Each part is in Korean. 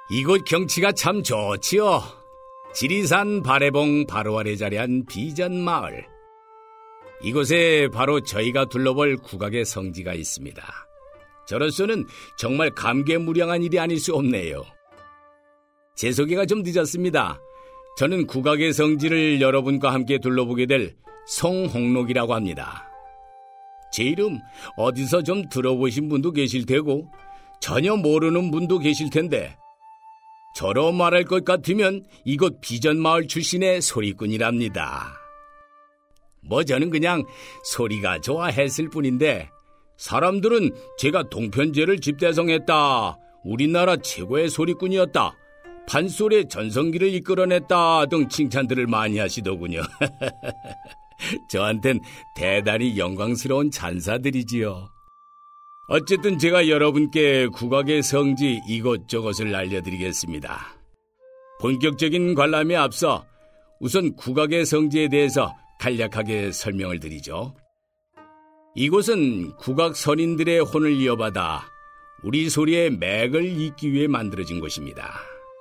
이곳 경치가 참 좋지요. 지리산 바래봉 바로 아래 자리한 비전마을. 이곳에 바로 저희가 둘러볼 국악의 성지가 있습니다. 저로서는 정말 감개무량한 일이 아닐 수 없네요. 제 소개가 좀 늦었습니다. 저는 국악의 성지를 여러분과 함께 둘러보게 될 송홍록이라고 합니다. 제 이름 어디서 좀 들어보신 분도 계실 테고 전혀 모르는 분도 계실 텐데, 저로 말할 것 같으면 이곳 비전마을 출신의 소리꾼이랍니다. 저는 그냥 소리가 좋아했을 뿐인데, 사람들은 제가 동편제를 집대성했다, 우리나라 최고의 소리꾼이었다, 판소리의 전성기를 이끌어냈다 등 칭찬들을 많이 하시더군요. 저한텐 대단히 영광스러운 찬사들이지요. 어쨌든 제가 여러분께 국악의 성지 이곳저곳을 알려드리겠습니다. 본격적인 관람에 앞서 우선 국악의 성지에 대해서 간략하게 설명을 드리죠. 이곳은 국악 선인들의 혼을 이어받아 우리 소리의 맥을 잇기 위해 만들어진 곳입니다.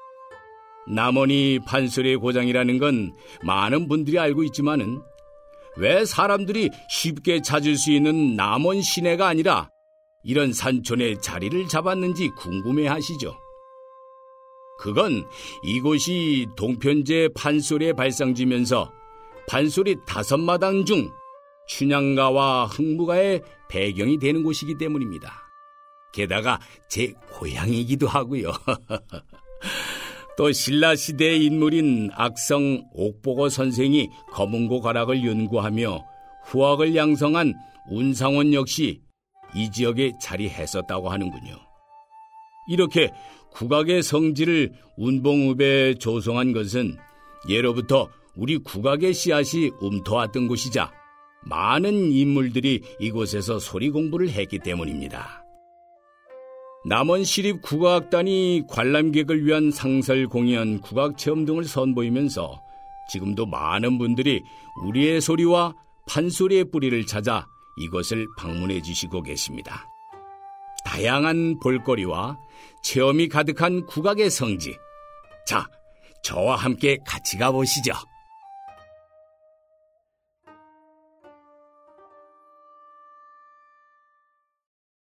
남원이 판소리의 고장이라는 건 많은 분들이 알고 있지만은 왜 사람들이 쉽게 찾을 수 있는 남원 시내가 아니라 이런 산촌에 자리를 잡았는지 궁금해하시죠? 그건 이곳이 동편제 판소리의 발상지면서 판소리 5마당 중 춘향가와 흥무가의 배경이 되는 곳이기 때문입니다. 게다가 제 고향이기도 하고요. 또 신라시대의 인물인 악성 옥보거 선생이 검은고 가락을 연구하며 후학을 양성한 운상원 역시 이 지역에 자리했었다고 하는군요. 이렇게 국악의 성지를 운봉읍에 조성한 것은 예로부터 우리 국악의 씨앗이 움터왔던 곳이자 많은 인물들이 이곳에서 소리 공부를 했기 때문입니다. 남원시립국악단이 관람객을 위한 상설 공연, 국악체험 등을 선보이면서 지금도 많은 분들이 우리의 소리와 판소리의 뿌리를 찾아 이곳을 방문해 주시고 계십니다. 다양한 볼거리와 체험이 가득한 국악의 성지. 자, 저와 함께 같이 가보시죠.